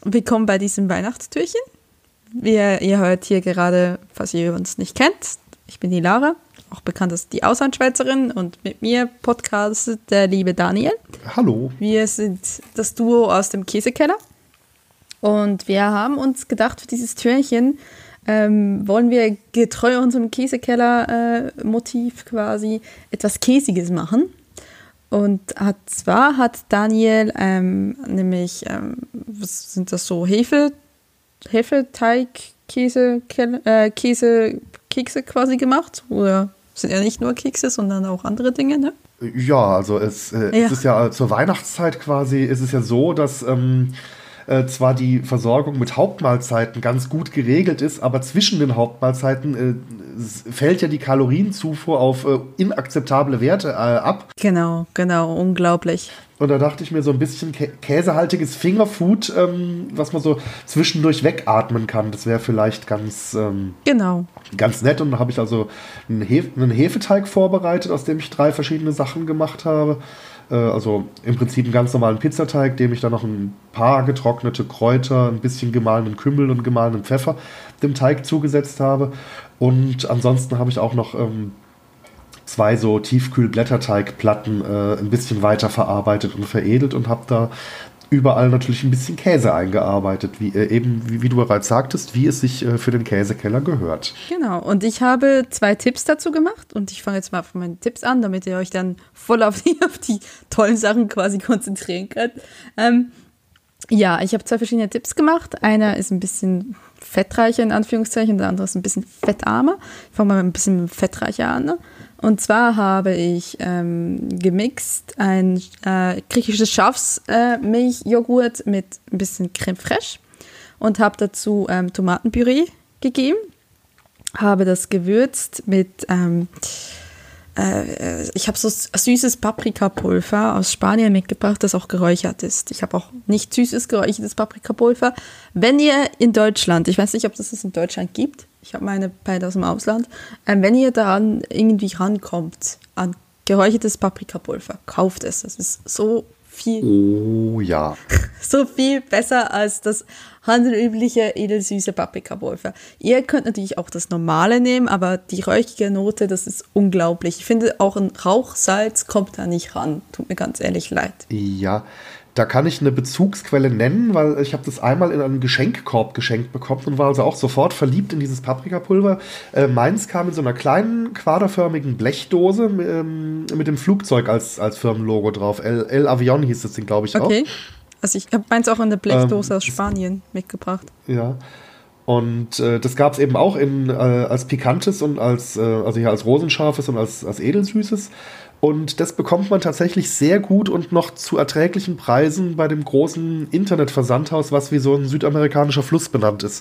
willkommen bei diesem Weihnachtstürchen. Ihr hört hier gerade, falls ihr uns nicht kennt, ich bin die Lara, auch bekannt als die Auslandschweizerin, und mit mir podcastet der liebe Daniel. Hallo. Wir sind das Duo aus dem Käsekeller und wir haben uns gedacht, für dieses Türchen wollen wir getreu unserem Käsekeller-Motiv quasi etwas Käsiges machen. Und zwar hat Daniel nämlich, was sind das so, Hefeteig, Kekse quasi gemacht. Oder sind ja nicht nur Kekse, sondern auch andere Dinge, ne? Ja, also es ist ja zur Weihnachtszeit quasi, ist es ja so, dass zwar die Versorgung mit Hauptmahlzeiten ganz gut geregelt ist, aber zwischen den Hauptmahlzeiten fällt ja die Kalorienzufuhr auf inakzeptable Werte ab. Genau, unglaublich. Und da dachte ich mir, so ein bisschen käsehaltiges Fingerfood, was man so zwischendurch wegatmen kann, das wäre vielleicht ganz nett. Und da habe ich also einen Hefeteig vorbereitet, aus dem ich 3 verschiedene Sachen gemacht habe. Also im Prinzip einen ganz normalen Pizzateig, dem ich dann noch ein paar getrocknete Kräuter, ein bisschen gemahlenen Kümmel und gemahlenen Pfeffer dem Teig zugesetzt habe. Und ansonsten habe ich auch noch 2 so Tiefkühlblätterteigplatten ein bisschen weiter verarbeitet und veredelt und habe da überall natürlich ein bisschen Käse eingearbeitet, wie du bereits sagtest, wie es sich für den Käsekeller gehört. Genau, und ich habe 2 Tipps dazu gemacht und ich fange jetzt mal von meinen Tipps an, damit ihr euch dann voll auf die tollen Sachen quasi konzentrieren könnt. Ja, ich habe 2 verschiedene Tipps gemacht. Einer ist ein bisschen fettreicher in Anführungszeichen und der andere ist ein bisschen fettarmer. Ich fange mal ein bisschen fettreicher an. Ne? Und zwar habe ich gemixt ein griechisches Schafsmilchjoghurt mit ein bisschen Creme fraiche und habe dazu Tomatenpüree gegeben. Habe das gewürzt mit, ich habe so süßes Paprikapulver aus Spanien mitgebracht, das auch geräuchert ist. Ich habe auch nicht süßes geräuchertes Paprikapulver. Wenn ihr in Deutschland, ich weiß nicht, ob das in Deutschland gibt, ich habe meine beide aus dem Ausland, wenn ihr daran irgendwie rankommt, an geräuchertes Paprikapulver, kauft es. Das ist so viel. Oh ja. So viel besser als das handelsübliche edelsüße Paprikapulver. Ihr könnt natürlich auch das normale nehmen, aber die räuchige Note, das ist unglaublich. Ich finde, auch ein Rauchsalz kommt da nicht ran. Tut mir ganz ehrlich leid. Ja, da kann ich eine Bezugsquelle nennen, weil ich habe das einmal in einem Geschenkkorb geschenkt bekommen und war also auch sofort verliebt in dieses Paprikapulver. Meins kam in so einer kleinen, quaderförmigen Blechdose mit dem Flugzeug als Firmenlogo drauf. El Avion hieß das Ding, glaube ich, auch. Okay, also ich habe meins auch in der Blechdose aus Spanien mitgebracht. Ja, und das gab es eben auch als pikantes und also hier als rosenscharfes und als edelsüßes. Und das bekommt man tatsächlich sehr gut und noch zu erträglichen Preisen bei dem großen Internetversandhaus, was wie so ein südamerikanischer Fluss benannt ist.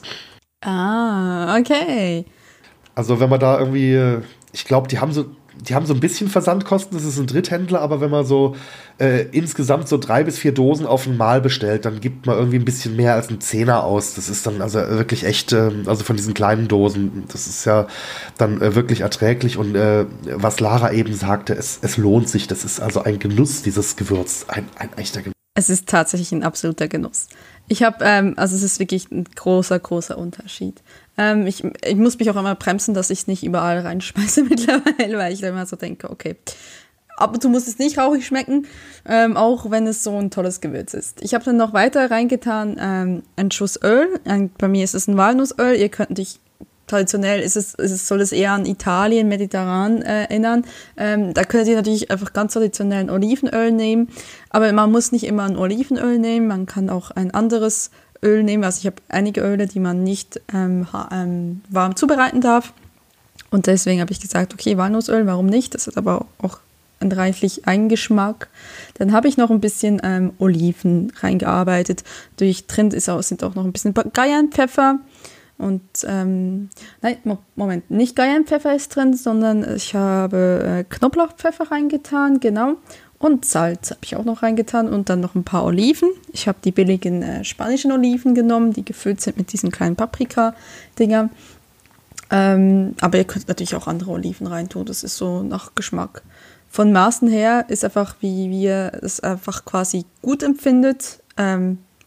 Ah, okay. Also wenn man da irgendwie, ich glaube, die haben so ein bisschen Versandkosten, das ist ein Dritthändler, aber wenn man so insgesamt so 3 bis 4 Dosen auf einmal bestellt, dann gibt man irgendwie ein bisschen mehr als einen Zehner aus. Das ist dann also wirklich echt, also von diesen kleinen Dosen, das ist ja dann wirklich erträglich. Und was Lara eben sagte, es lohnt sich. Das ist also ein Genuss, dieses Gewürz, ein echter Genuss. Es ist tatsächlich ein absoluter Genuss. Ich habe, also es ist wirklich ein großer Unterschied. Ich muss mich auch immer bremsen, dass ich es nicht überall reinschmeiße mittlerweile, weil ich dann immer so denke, okay, ab und zu muss es nicht rauchig schmecken, auch wenn es so ein tolles Gewürz ist. Ich habe dann noch weiter reingetan einen Schuss Öl. Bei mir ist es ein Walnussöl. Ihr könnt dich traditionell soll es eher an Italien, mediterran erinnern. Da könnt ihr natürlich einfach ganz traditionellen Olivenöl nehmen, aber man muss nicht immer ein Olivenöl nehmen, man kann auch ein anderes Öl nehmen. Also ich habe einige Öle, die man nicht warm zubereiten darf, und deswegen habe ich gesagt, okay, Walnussöl, warum nicht? Das hat aber auch einen reichlich Eigengeschmack. Dann habe ich noch ein bisschen Oliven reingearbeitet. Drin sind auch noch ein bisschen Cayennepfeffer. Und, nein, Moment, nicht Cayennepfeffer ist drin, sondern ich habe Knoblauchpfeffer reingetan, genau. Und Salz habe ich auch noch reingetan und dann noch ein paar Oliven. Ich habe die billigen spanischen Oliven genommen, die gefüllt sind mit diesen kleinen Paprika-Dingern. Aber ihr könnt natürlich auch andere Oliven reintun, das ist so nach Geschmack. Von Maßen her ist einfach, wie ihr es einfach quasi gut empfindet.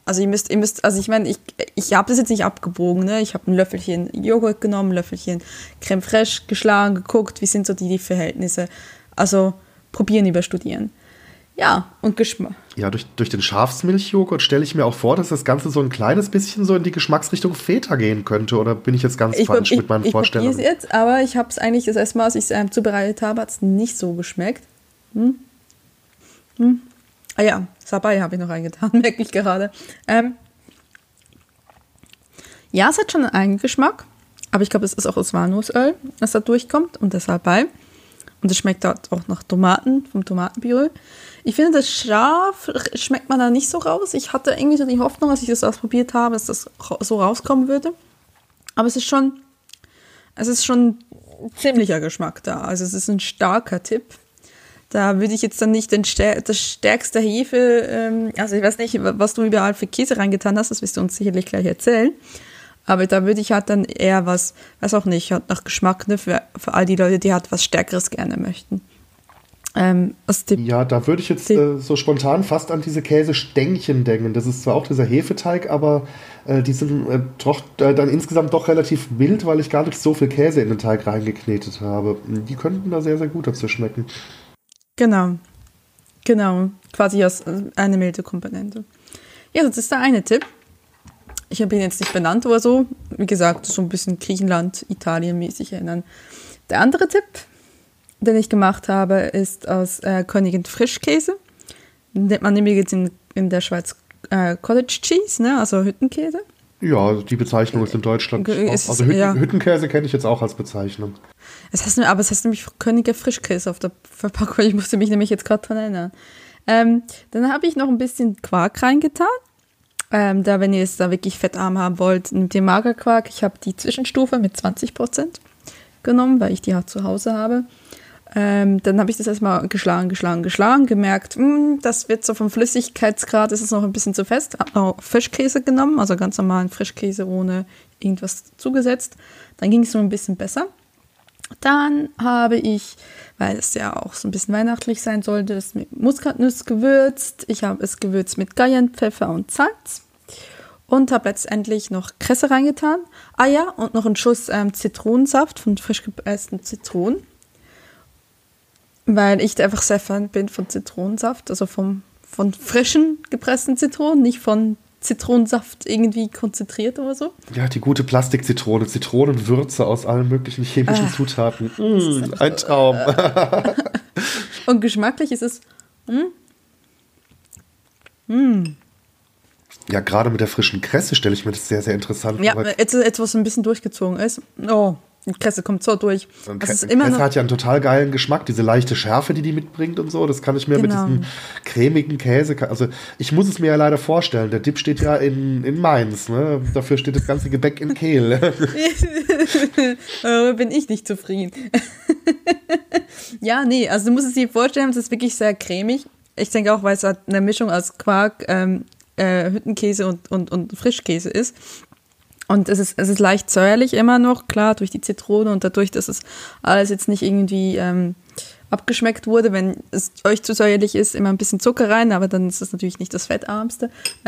Also also ich meine, ich habe das jetzt nicht abgebogen, ne? Ich habe ein Löffelchen Joghurt genommen, ein Löffelchen Creme fraiche geschlagen, geguckt, wie sind so die Verhältnisse. Also probieren über studieren. Ja, und Geschmack. Ja, durch den Schafsmilchjoghurt stelle ich mir auch vor, dass das Ganze so ein kleines bisschen so in die Geschmacksrichtung Feta gehen könnte. Oder bin ich jetzt ganz falsch mit meinen Vorstellungen? Ich probiere es jetzt, aber ich habe es eigentlich das erste Mal, als ich es zubereitet habe, hat es nicht so geschmeckt. Ah ja, Sabai habe ich noch reingetan, merke ich gerade. Ja, es hat schon einen eigenen Geschmack, aber ich glaube, es ist auch das Walnussöl, das da durchkommt und das Sabai. Und es schmeckt auch nach Tomaten, vom Tomatenpüree. Ich finde, das scharf schmeckt man da nicht so raus. Ich hatte irgendwie so die Hoffnung, als ich das ausprobiert habe, dass das so rauskommen würde. Aber es ist schon ein ziemlicher Geschmack da. Also es ist ein starker Tipp. Da würde ich jetzt dann nicht das stärkste Hefe, also ich weiß nicht, was du überall für Käse reingetan hast, das wirst du uns sicherlich gleich erzählen. Aber da würde ich halt dann eher was, weiß auch nicht, halt nach Geschmack, ne, für all die Leute, die halt was Stärkeres gerne möchten. Ja, da würde ich jetzt so spontan fast an diese Käsestängchen denken. Das ist zwar auch dieser Hefeteig, aber die sind dann insgesamt doch relativ mild, weil ich gar nicht so viel Käse in den Teig reingeknetet habe. Die könnten da sehr, sehr gut dazu schmecken. Genau. Quasi aus eine milde Komponente. Ja, das ist der eine Tipp. Ich habe ihn jetzt nicht benannt oder so. Wie gesagt, so ein bisschen Griechenland, Italien mäßig erinnern. Der andere Tipp, den ich gemacht habe, ist aus Königin Frischkäse. Nennt man nämlich jetzt in der Schweiz Cottage Cheese, ne? Also Hüttenkäse. Ja, die Bezeichnung ist in Deutschland auch. Also Hüttenkäse kenne ich jetzt auch als Bezeichnung. Es heißt nämlich Königin Frischkäse auf der Verpackung. Ich musste mich nämlich jetzt gerade dran erinnern. Dann habe ich noch ein bisschen Quark reingetan. Wenn ihr es da wirklich fettarm haben wollt, nehmt ihr Magerquark. Ich habe die Zwischenstufe mit 20% genommen, weil ich die halt zu Hause habe. Dann habe ich das erstmal geschlagen, gemerkt, das wird so vom Flüssigkeitsgrad, ist es noch ein bisschen zu fest. Habe noch Frischkäse genommen, also ganz normalen Frischkäse ohne irgendwas zugesetzt. Dann ging es so ein bisschen besser. Dann habe ich, weil es ja auch so ein bisschen weihnachtlich sein sollte, es mit Muskatnuss gewürzt. Ich habe es gewürzt mit Cayennepfeffer und Salz. Und habe letztendlich noch Kresse reingetan. Ah ja, und noch einen Schuss Zitronensaft von frisch gepressten Zitronen. Weil ich einfach sehr Fan bin von Zitronensaft, also von frischen gepressten Zitronen, nicht von Zitronensaft irgendwie konzentriert oder so. Ja, die gute Plastikzitrone, Zitronenwürze aus allen möglichen chemischen Zutaten. Ein Traum. Und geschmacklich ist es Ja, gerade mit der frischen Kresse stelle ich mir das sehr, sehr interessant vor. Ja, jetzt was ein bisschen durchgezogen ist. Oh, die Kresse kommt so durch. Kresse hat ja einen total geilen Geschmack, diese leichte Schärfe, die mitbringt und so. Das kann ich mir mit diesem cremigen Käse, also ich muss es mir ja leider vorstellen. Der Dip steht ja in Mainz, ne? Dafür steht das ganze Gebäck in Kehl. Bin ich nicht zufrieden. Ja, nee, also du musst es dir vorstellen, es ist wirklich sehr cremig. Ich denke auch, weil es halt eine Mischung aus Quark, Hüttenkäse und Frischkäse ist. Und es ist leicht säuerlich immer noch, klar, durch die Zitrone und dadurch, dass es alles jetzt nicht irgendwie abgeschmeckt wurde. Wenn es euch zu säuerlich ist, immer ein bisschen Zucker rein, aber dann ist es natürlich nicht das fettarmste.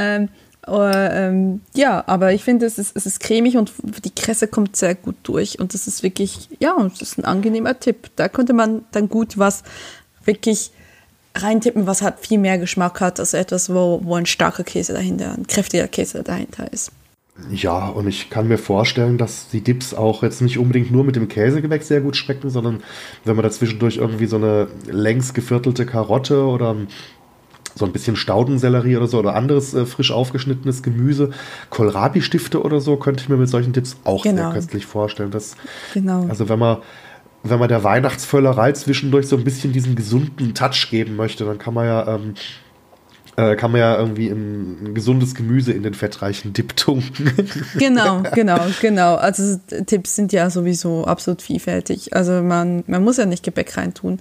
Ja, aber ich finde, es ist cremig und die Kresse kommt sehr gut durch. Und das ist wirklich, ja, das ist ein angenehmer Tipp. Da könnte man dann gut was wirklich reintippen, was halt viel mehr Geschmack hat, als etwas, wo ein starker Käse dahinter, ein kräftiger Käse dahinter ist. Ja, und ich kann mir vorstellen, dass die Dips auch jetzt nicht unbedingt nur mit dem Käsegewächs sehr gut schmecken, sondern wenn man dazwischendurch irgendwie so eine längs geviertelte Karotte oder so ein bisschen Staudensellerie oder so oder anderes frisch aufgeschnittenes Gemüse, Kohlrabi-Stifte oder so, könnte ich mir mit solchen Dips auch sehr köstlich vorstellen. Also wenn man der Weihnachtsvöllerei zwischendurch so ein bisschen diesen gesunden Touch geben möchte, dann kann man ja irgendwie ein gesundes Gemüse in den fettreichen Dip tunken. Genau. Also Tipps sind ja sowieso absolut vielfältig. Also man muss ja nicht Gebäck reintun.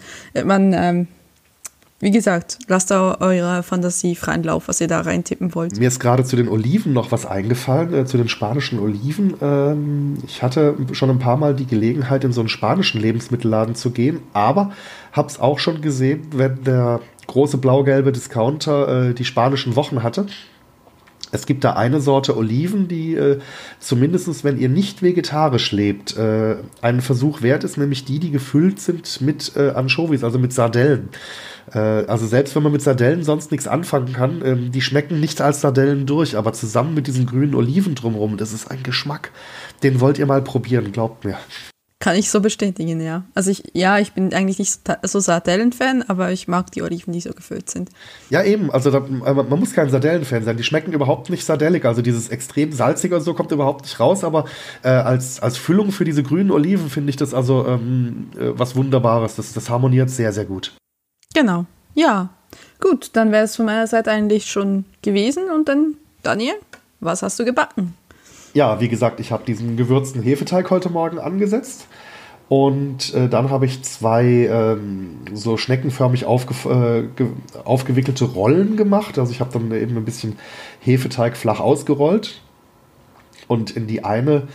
Wie gesagt, lasst da eure Fantasie freien Lauf, was ihr da reintippen wollt. Mir ist gerade zu den Oliven noch was eingefallen, zu den spanischen Oliven. Ich hatte schon ein paar Mal die Gelegenheit, in so einen spanischen Lebensmittelladen zu gehen, aber habe es auch schon gesehen, wenn der große blau-gelbe Discounter die spanischen Wochen hatte. Es gibt da eine Sorte Oliven, die zumindest, wenn ihr nicht vegetarisch lebt, einen Versuch wert ist, nämlich die gefüllt sind mit Anchovies, also mit Sardellen. Also selbst wenn man mit Sardellen sonst nichts anfangen kann, die schmecken nicht als Sardellen durch, aber zusammen mit diesen grünen Oliven drumherum, das ist ein Geschmack, den wollt ihr mal probieren, glaubt mir. Kann ich so bestätigen, ja. Also ich bin eigentlich nicht so Sardellen-Fan, aber ich mag die Oliven, die so gefüllt sind. Ja, eben. Also man muss kein Sardellen-Fan sein. Die schmecken überhaupt nicht sardellig. Also dieses extrem salzige oder so kommt überhaupt nicht raus. Aber als Füllung für diese grünen Oliven finde ich das also was Wunderbares. Das harmoniert sehr, sehr gut. Genau. Ja. Gut, dann wäre es von meiner Seite eigentlich schon gewesen. Und dann, Daniel, was hast du gebacken? Ja, wie gesagt, ich habe diesen gewürzten Hefeteig heute Morgen angesetzt und dann habe ich 2 so schneckenförmig aufgewickelte Rollen gemacht. Also ich habe dann eben ein bisschen Hefeteig flach ausgerollt und in die eine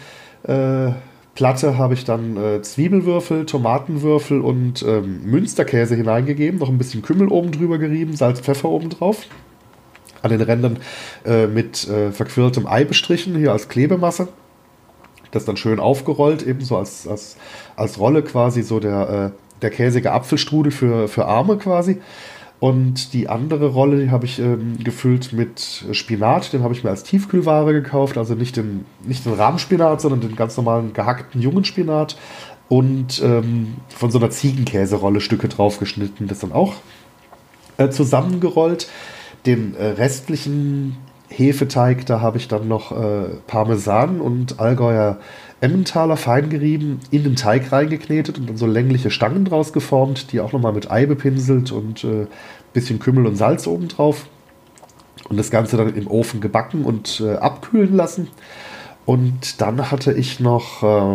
Platte habe ich dann Zwiebelwürfel, Tomatenwürfel und Münsterkäse hineingegeben, noch ein bisschen Kümmel oben drüber gerieben, Salz, Pfeffer oben drauf. An den Rändern mit verquirltem Ei bestrichen, hier als Klebemasse. Das dann schön aufgerollt, ebenso als Rolle quasi, so der käsige Apfelstrudel für Arme quasi. Und die andere Rolle, die habe ich gefüllt mit Spinat, den habe ich mir als Tiefkühlware gekauft, also nicht den Rahmspinat, sondern den ganz normalen gehackten jungen Spinat. Und von so einer Ziegenkäserolle Stücke draufgeschnitten, das dann auch zusammengerollt. Den restlichen Hefeteig, da habe ich dann noch Parmesan und Allgäuer Emmentaler fein gerieben, in den Teig reingeknetet und dann so längliche Stangen draus geformt, die auch nochmal mit Ei bepinselt und bisschen Kümmel und Salz obendrauf. Und das Ganze dann im Ofen gebacken und abkühlen lassen. Und dann hatte ich noch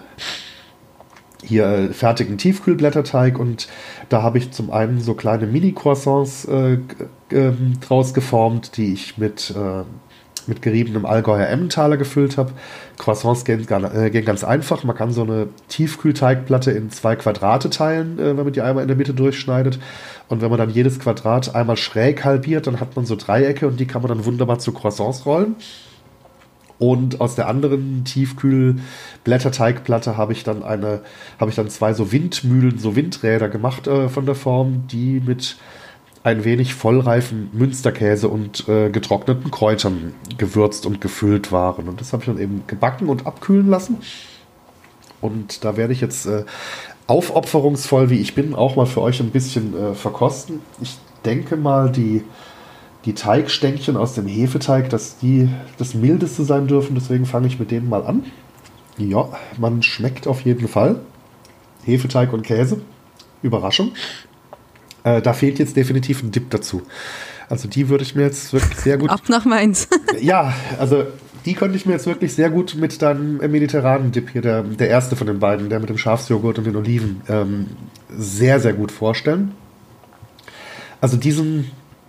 hier fertigen Tiefkühlblätterteig und da habe ich zum einen so kleine Mini-Croissants draus geformt, die ich mit geriebenem Allgäuer Emmentaler gefüllt habe. Croissants gehen ganz einfach. Man kann so eine Tiefkühlteigplatte in 2 Quadrate teilen, wenn man die einmal in der Mitte durchschneidet. Und wenn man dann jedes Quadrat einmal schräg halbiert, dann hat man so Dreiecke und die kann man dann wunderbar zu Croissants rollen. Und aus der anderen Tiefkühl-Blätterteigplatte habe ich dann 2 so Windmühlen, so Windräder gemacht von der Form, die mit ein wenig vollreifen Münsterkäse und getrockneten Kräutern gewürzt und gefüllt waren. Und das habe ich dann eben gebacken und abkühlen lassen. Und da werde ich jetzt aufopferungsvoll, wie ich bin, auch mal für euch ein bisschen verkosten. Ich denke mal, die Teigstänkchen aus dem Hefeteig, dass die das Mildeste sein dürfen. Deswegen fange ich mit denen mal an. Ja, man schmeckt auf jeden Fall. Hefeteig und Käse. Überraschung. Da fehlt jetzt definitiv ein Dip dazu. Also die würde ich mir jetzt wirklich sehr gut... Ab nach Mainz. Ja, also die könnte ich mir jetzt wirklich sehr gut mit deinem mediterranen Dip hier, der erste von den beiden, der mit dem Schafsjoghurt und den Oliven, sehr, sehr gut vorstellen. Also die sind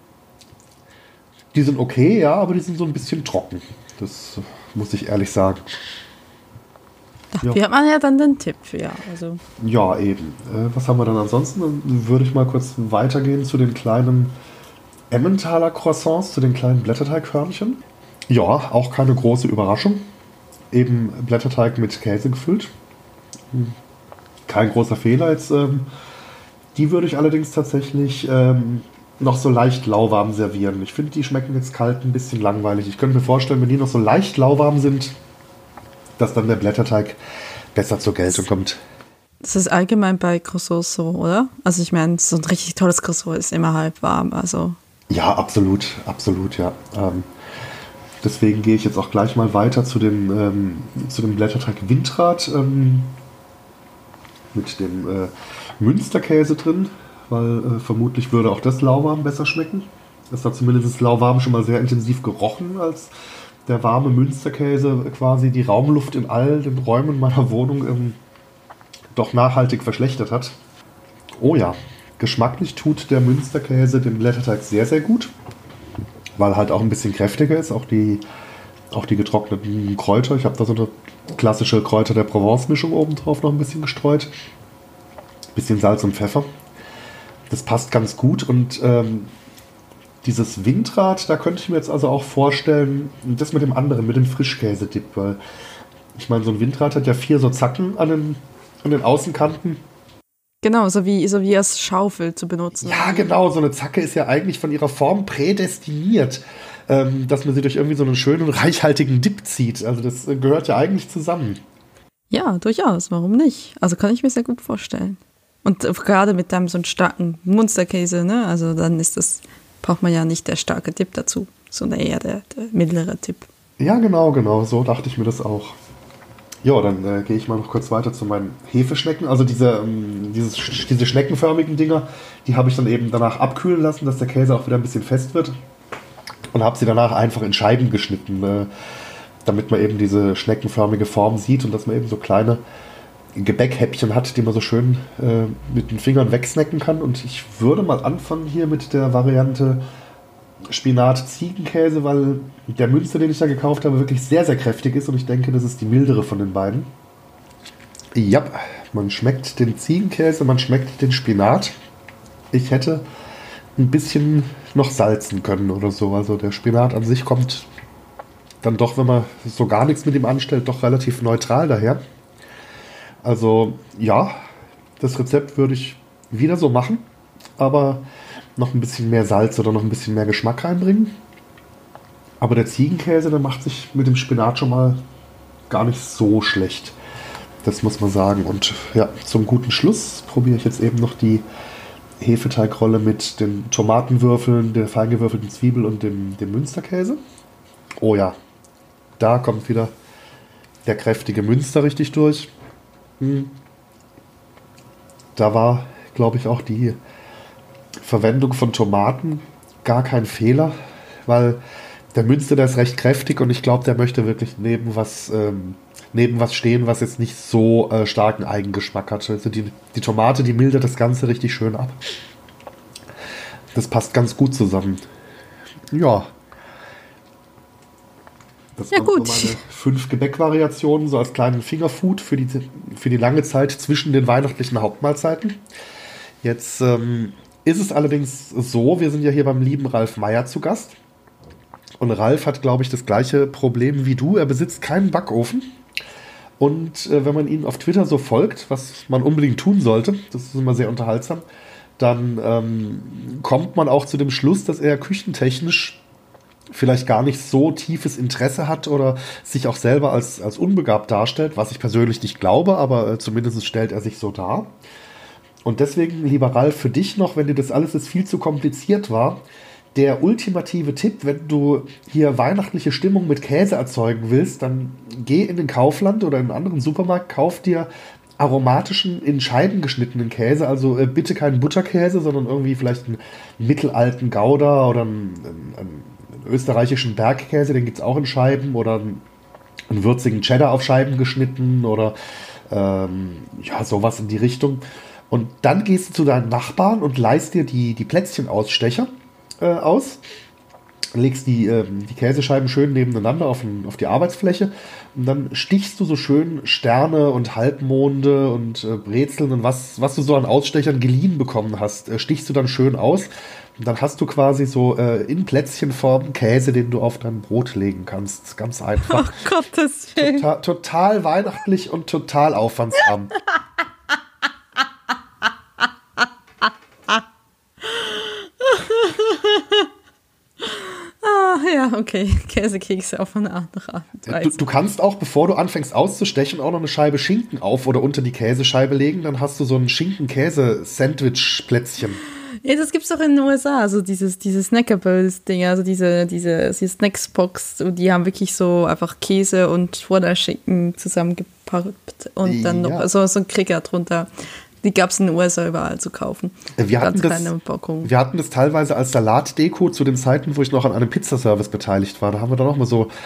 okay, ja, aber die sind so ein bisschen trocken. Das muss ich ehrlich sagen. Dafür hat man ja dann den Tipp, ja. Also. Ja, eben. Was haben wir dann ansonsten? Dann würde ich mal kurz weitergehen zu den kleinen Emmentaler Croissants, zu den kleinen Blätterteighörnchen. Ja, auch keine große Überraschung. Eben Blätterteig mit Käse gefüllt. Kein großer Fehler jetzt. Die würde ich allerdings tatsächlich noch so leicht lauwarm servieren. Ich finde, die schmecken jetzt kalt ein bisschen langweilig. Ich könnte mir vorstellen, wenn die noch so leicht lauwarm sind, dass dann der Blätterteig besser zur Geltung kommt. Das ist allgemein bei Croissants so, oder? Also ich meine, so ein richtig tolles Croissant ist immer halb warm. Also. Ja, absolut, ja. Deswegen gehe ich jetzt auch gleich mal weiter zu dem Blätterteig Windrad mit dem Münsterkäse drin, weil vermutlich würde auch das lauwarm besser schmecken. Das hat zumindest lauwarm schon mal sehr intensiv gerochen, als der warme Münsterkäse quasi die Raumluft in all den Räumen meiner Wohnung doch nachhaltig verschlechtert hat. Oh ja, geschmacklich tut der Münsterkäse dem Blätterteig sehr, sehr gut, weil halt auch ein bisschen kräftiger ist, auch die getrockneten Kräuter. Ich habe da so eine klassische Kräuter der Provence-Mischung oben drauf noch ein bisschen gestreut. Bisschen Salz und Pfeffer. Das passt ganz gut und dieses Windrad, da könnte ich mir jetzt also auch vorstellen, das mit dem anderen, mit dem Frischkäse-Dip, weil ich meine, so ein Windrad hat ja 4 so Zacken an den Außenkanten. Genau, so wie als Schaufel zu benutzen. Ja, genau, so eine Zacke ist ja eigentlich von ihrer Form prädestiniert, dass man sie durch irgendwie so einen schönen, reichhaltigen Dip zieht. Also das gehört ja eigentlich zusammen. Ja, durchaus, warum nicht? Also kann ich mir sehr gut vorstellen. Und gerade mit einem so einen starken Munsterkäse, ne? Also dann braucht man ja nicht der starke Dip dazu, sondern eher der mittlere Dip. Ja, genau, so dachte ich mir das auch. Ja, dann gehe ich mal noch kurz weiter zu meinen Hefeschnecken. Also diese schneckenförmigen Dinger, die habe ich dann eben danach abkühlen lassen, dass der Käse auch wieder ein bisschen fest wird. Und habe sie danach einfach in Scheiben geschnitten, damit man eben diese schneckenförmige Form sieht und dass man eben so kleine Gebäckhäppchen hat, die man so schön mit den Fingern wegsnacken kann. Und ich würde mal anfangen hier mit der Variante Spinat-Ziegenkäse, weil der Münster, den ich da gekauft habe, wirklich sehr, sehr kräftig ist und ich denke, das ist die mildere von den beiden. Ja, man schmeckt den Ziegenkäse, man schmeckt den Spinat. Ich hätte ein bisschen noch salzen können oder so. Also der Spinat an sich kommt dann doch, wenn man so gar nichts mit ihm anstellt, doch relativ neutral daher. Also ja, das Rezept würde ich wieder so machen, aber noch ein bisschen mehr Salz oder noch ein bisschen mehr Geschmack reinbringen. Aber der Ziegenkäse, der macht sich mit dem Spinat schon mal gar nicht so schlecht. Das muss man sagen. Und ja, zum guten Schluss probiere ich jetzt eben noch die Hefeteigrolle mit den Tomatenwürfeln, der fein gewürfelten Zwiebel und dem Münsterkäse. Oh ja, da kommt wieder der kräftige Münster richtig durch. Da war, glaube ich, auch die Verwendung von Tomaten gar kein Fehler, weil der Münster, der ist recht kräftig und ich glaube, der möchte wirklich neben was stehen, was jetzt nicht so starken Eigengeschmack hat. Also die Tomate, die mildert das Ganze richtig schön ab. Das passt ganz gut zusammen. Ja. Das waren so meine 5 Gebäckvariationen, so als kleinen Fingerfood für die lange Zeit zwischen den weihnachtlichen Hauptmahlzeiten. Jetzt ist es allerdings so, wir sind ja hier beim lieben Ralf Meyer zu Gast. Und Ralf hat, glaube ich, das gleiche Problem wie du. Er besitzt keinen Backofen. Und wenn man ihm auf Twitter so folgt, was man unbedingt tun sollte, das ist immer sehr unterhaltsam, dann kommt man auch zu dem Schluss, dass er küchentechnisch vielleicht gar nicht so tiefes Interesse hat oder sich auch selber als unbegabt darstellt, was ich persönlich nicht glaube, aber zumindest stellt er sich so dar. Und deswegen, lieber Ralf, für dich noch, wenn dir das alles jetzt viel zu kompliziert war, der ultimative Tipp, wenn du hier weihnachtliche Stimmung mit Käse erzeugen willst, dann geh in den Kaufland oder in einen anderen Supermarkt, kauf dir aromatischen, in Scheiben geschnittenen Käse, also bitte keinen Butterkäse, sondern irgendwie vielleicht einen mittelalten Gouda oder einen österreichischen Bergkäse, den gibt es auch in Scheiben, oder einen würzigen Cheddar auf Scheiben geschnitten oder sowas in die Richtung. Und dann gehst du zu deinen Nachbarn und leihst dir die Plätzchenausstecher aus, legst die Käsescheiben schön nebeneinander auf die Arbeitsfläche und dann stichst du so schön Sterne und Halbmonde und Brezeln und was du so an Ausstechern geliehen bekommen hast, stichst du dann schön aus und dann hast du quasi so in Plätzchenform Käse, den du auf dein Brot legen kannst. Ganz einfach. Oh Gottes Willen. Total weihnachtlich und total aufwandsarm. Ja, okay. Käsekekse auf eine andere Art und Weise. Du kannst auch, bevor du anfängst auszustechen, auch noch eine Scheibe Schinken auf oder unter die Käsescheibe legen. Dann hast du so ein Schinken-Käse-Sandwich-Plätzchen. Ja, das gibt's doch in den USA, also diese Snackables-Dinger, also diese Snacksbox, die haben wirklich so einfach Käse und Schinken zusammengepackt und dann noch so ein Krieger drunter. Die gab es in den USA überall zu kaufen. Wir hatten das teilweise als Salatdeko zu den Zeiten, wo ich noch an einem Pizzaservice beteiligt war. Da haben wir dann auch mal so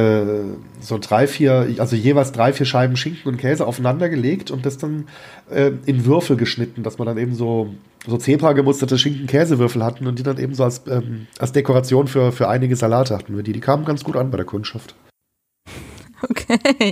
3-4, also jeweils 3-4 Scheiben Schinken und Käse aufeinander gelegt und das dann in Würfel geschnitten, dass man dann eben so Zebra-gemusterte Schinken-Käsewürfel hatten und die dann eben so als Dekoration für einige Salate hatten wir die. Die kamen ganz gut an bei der Kundschaft. Okay,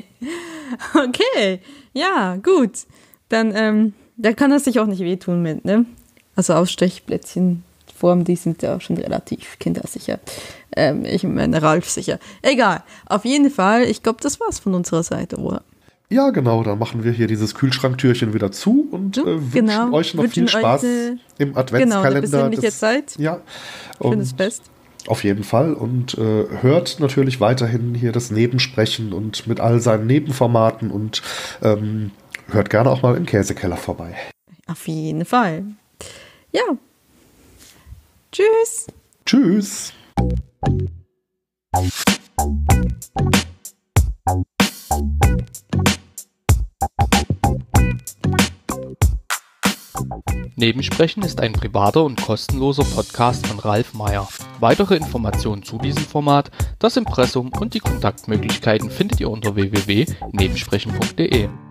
ja, gut. Dann kann das sich auch nicht wehtun mit, ne? Also Ausstechplätzchen Form, die sind ja schon relativ kindersicher. Ich meine, Ralf sicher. Egal, auf jeden Fall, ich glaube, das war's von unserer Seite, oder? Ja, genau, dann machen wir hier dieses Kühlschranktürchen wieder zu und wünschen euch noch viel Spaß im Adventskalender. Genau, eine besinnliche Zeit. Ja. Schönes Fest. Auf jeden Fall und hört natürlich weiterhin hier das Nebensprechen und mit all seinen Nebenformaten und hört gerne auch mal im Käsekeller vorbei. Auf jeden Fall. Ja. Tschüss. Tschüss. Nebensprechen ist ein privater und kostenloser Podcast von Ralf Meyer. Weitere Informationen zu diesem Format, das Impressum und die Kontaktmöglichkeiten findet ihr unter www.nebensprechen.de.